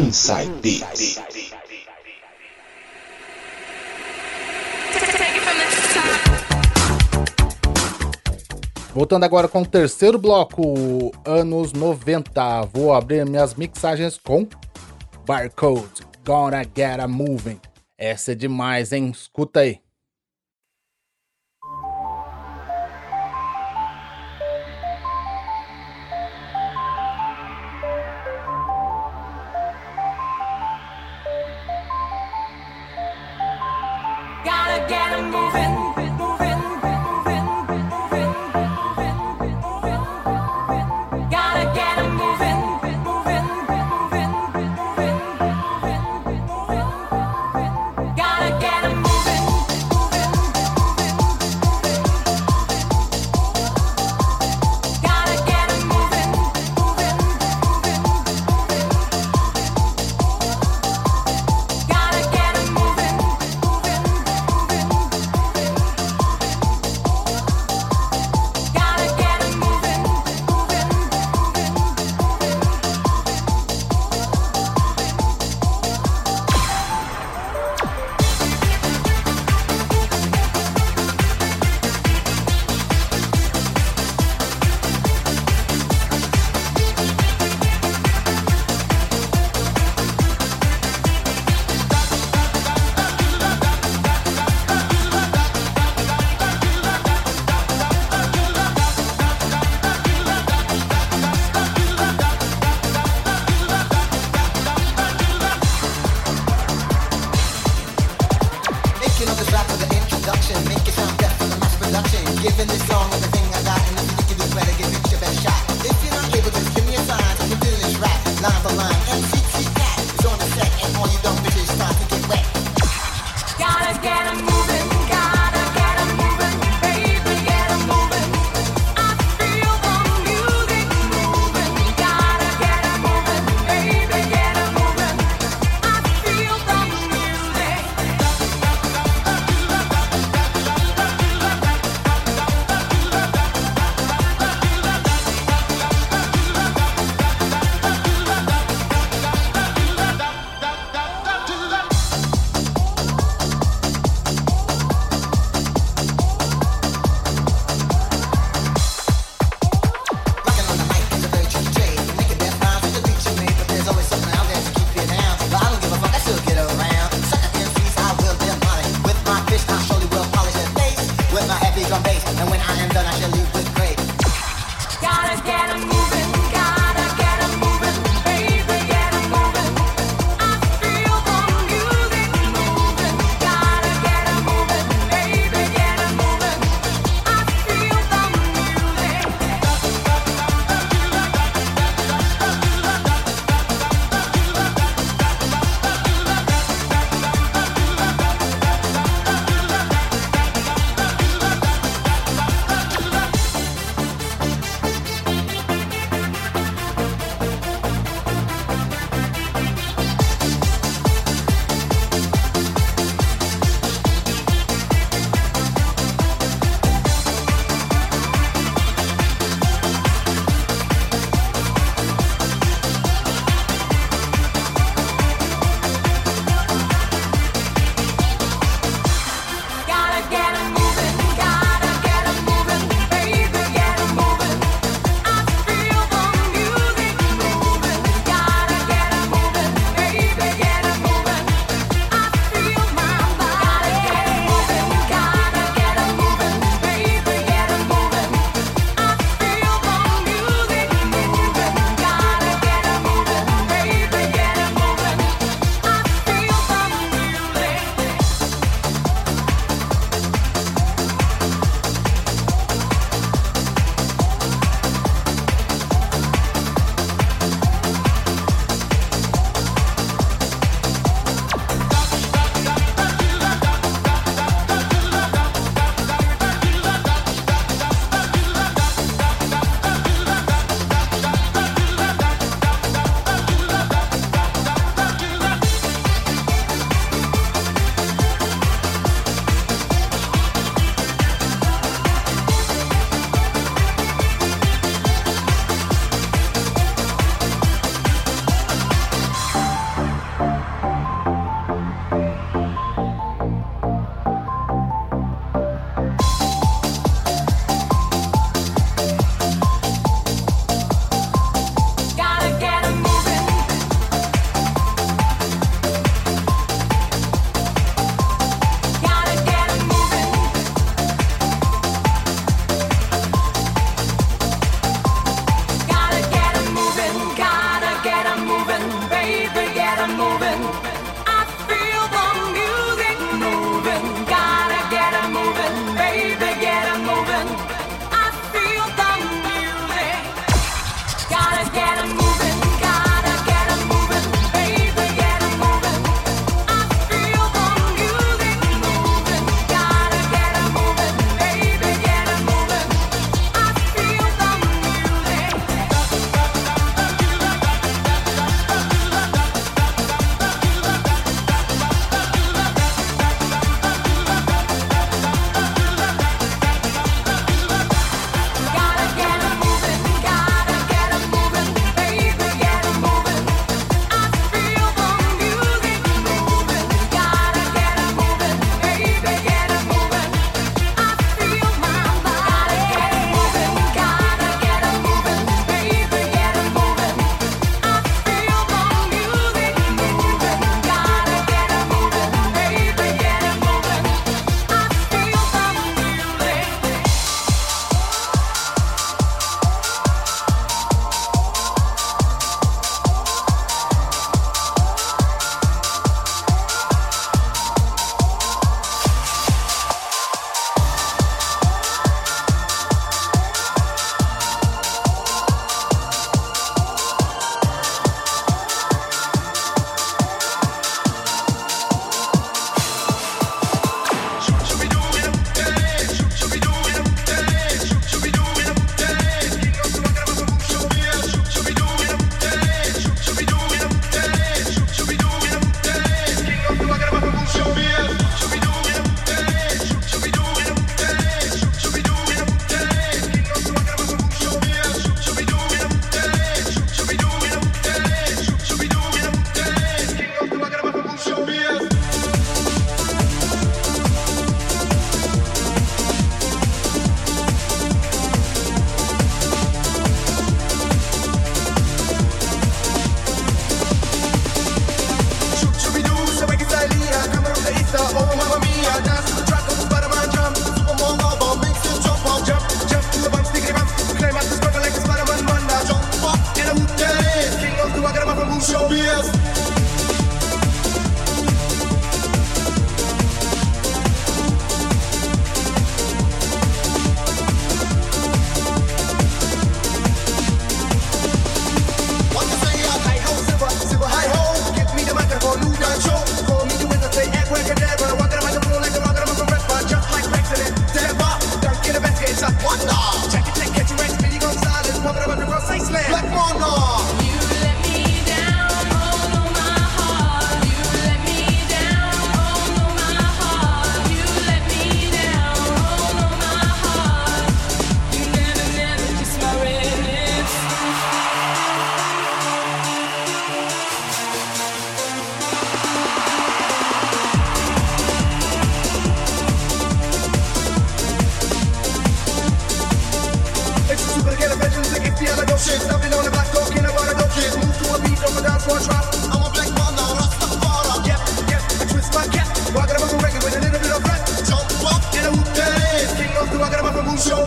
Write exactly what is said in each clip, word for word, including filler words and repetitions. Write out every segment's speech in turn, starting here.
Inside Beats. Voltando agora com o terceiro bloco, anos noventa. Vou abrir minhas mixagens com Barcode, Gonna Get a Moving. Essa é demais, hein? Escuta aí. Gotta get 'em moving, moving, moving, moving, moving, moving. Gotta get 'em moving, moving, moving, moving, moving, moving. Gotta get 'em moving, moving, moving, moving. Gotta get 'em moving, moving, moving, moving. Gotta get 'em moving, moving. Giving this song everything I got, and if you think you do better, give it your best shot. If you're not able to, give me a sign, so we're doing this rap, line for line. M C T Cat is on the set, and all you dumb bitches start to get wet. Gotta get 'em moving, gotta get 'em moving, baby, get 'em moving. I feel the music moving, gotta get 'em moving, baby, get 'em moving. I feel the music. Rockin' on the mic is a very cheap trade. Making death rhymes with the beats you made, but there's always something out there to keep you down. But I don't give a fuck, I still get around. Sucker M Cs, I will their money. With my fist, I surely will polish their face. With my heavy drum bass, and when I am done, I shall leave with grace. Gotta get 'em moving, gotta get 'em moving, baby, get 'em moving. I feel the music moving, gotta get 'em moving, baby, get 'em moving. I feel the music.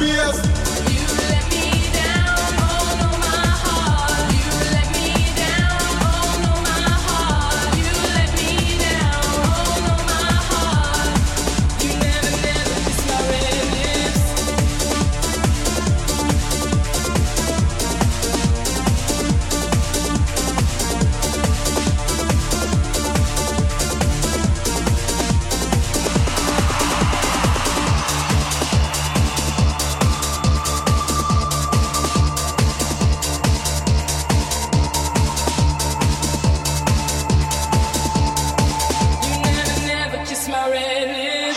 bass. You let me down, oh no, my heart. You let me down, oh no, my heart. You let me down, oh no, my heart. You never, never kiss my red lips. You never, never kiss my red lips.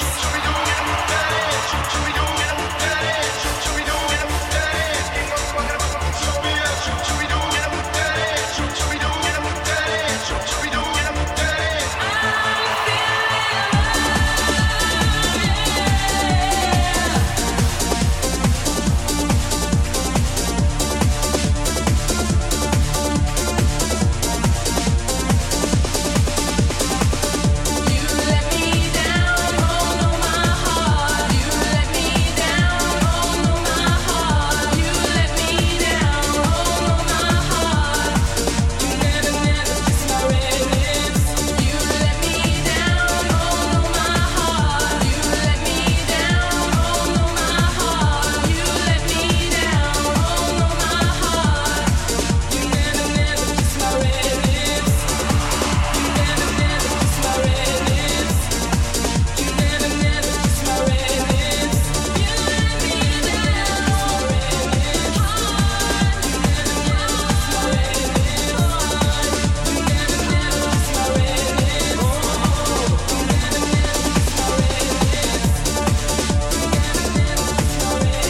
You let me down, oh no, my heart. You let me down, oh no, my heart. You let me down, oh no, my heart. You never, never kiss my red lips. You let me down, oh no, my heart. You let me down, oh no, my heart. You let me down, oh no, my heart. You never, never kiss my red lips. You never, never kiss my red lips. You never, never kiss my red lips. You let me down, oh red lips. You never, never kiss my red lips. You never, never kiss my red lips. You never, never kiss my red lips. You never, never kiss my red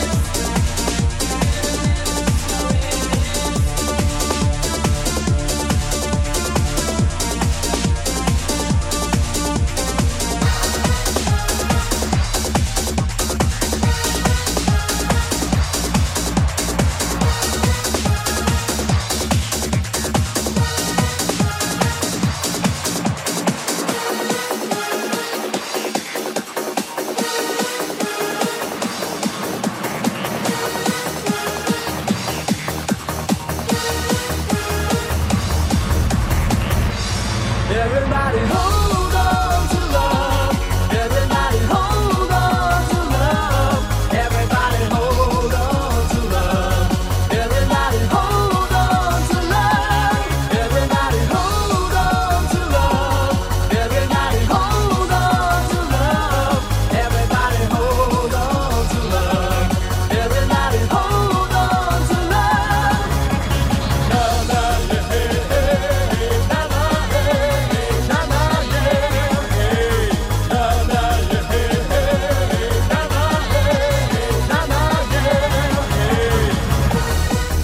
Everybody hold on to love. Everybody hold on to love. Everybody hold on to love. Everybody hold on to love. Everybody hold on to love. Everybody hold on to love. Everybody hold on to love. Everybody hold on to love. Na na yeah, hey, hey, na na hey, na na yeah, hey, na na yeah, hey, hey, na na hey, na na yeah, hey.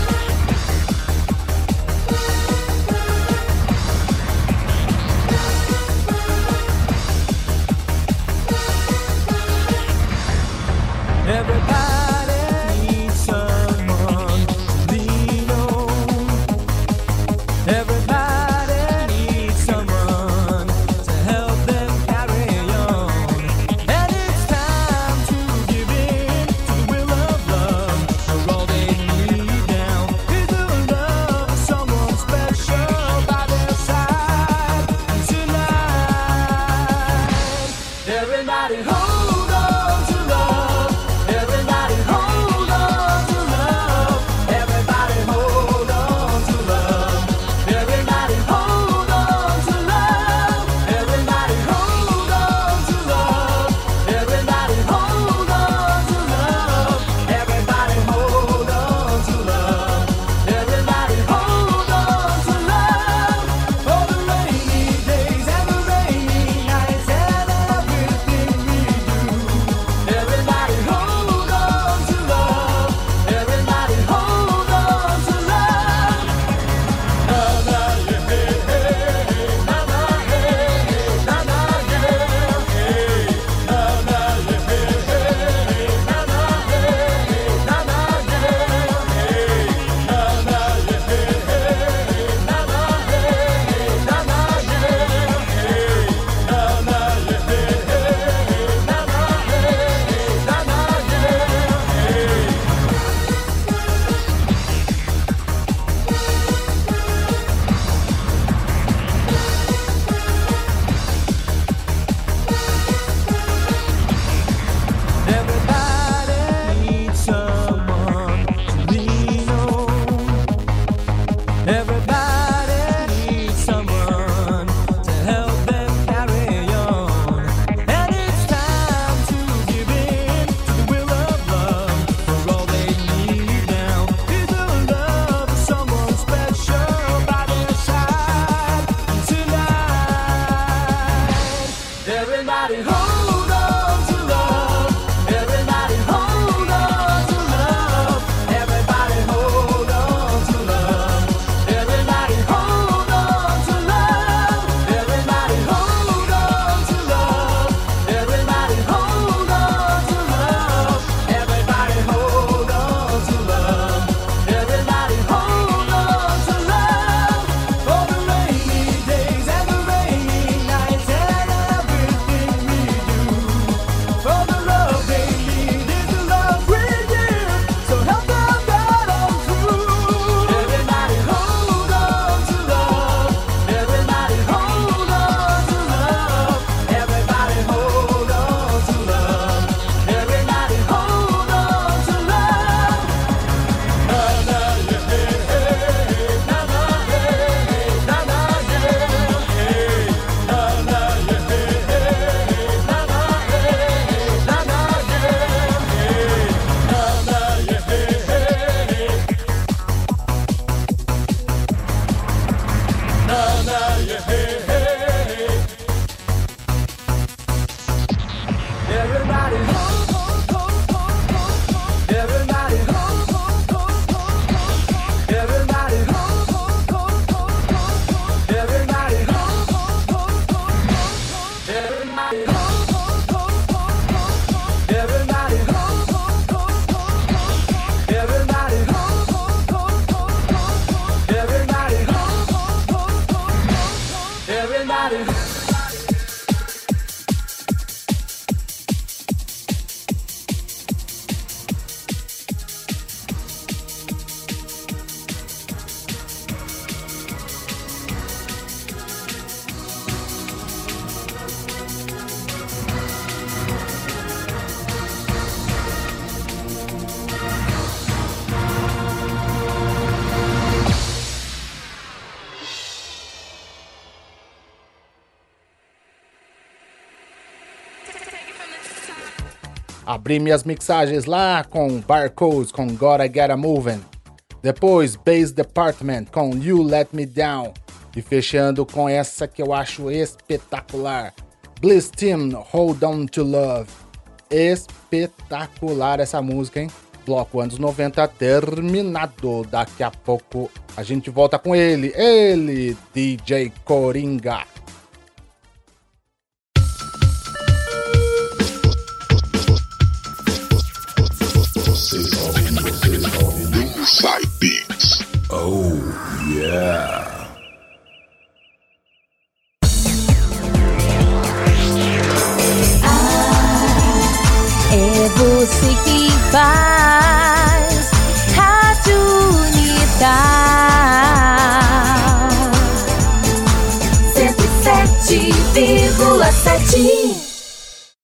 Everybody needs someone to lean on. Everybody needs someone to help them carry on. And it's time to give in to the will of love. For all they need now is the love of someone special by their side tonight. Everybody hold on to love. Everybody Abri minhas mixagens lá com Barcodes, com Gotta Get a Movin'. Depois, Bass Department com You Let Me Down. E fechando com essa que eu acho espetacular, Bliss Team, Hold On To Love. Espetacular essa música, hein? Bloco anos noventa terminado. Daqui a pouco a gente volta com ele, ele, D J Coringa. Side Beats. Oh, yeah. É você que faz Rádio Unidade cento e sete vírgula sete.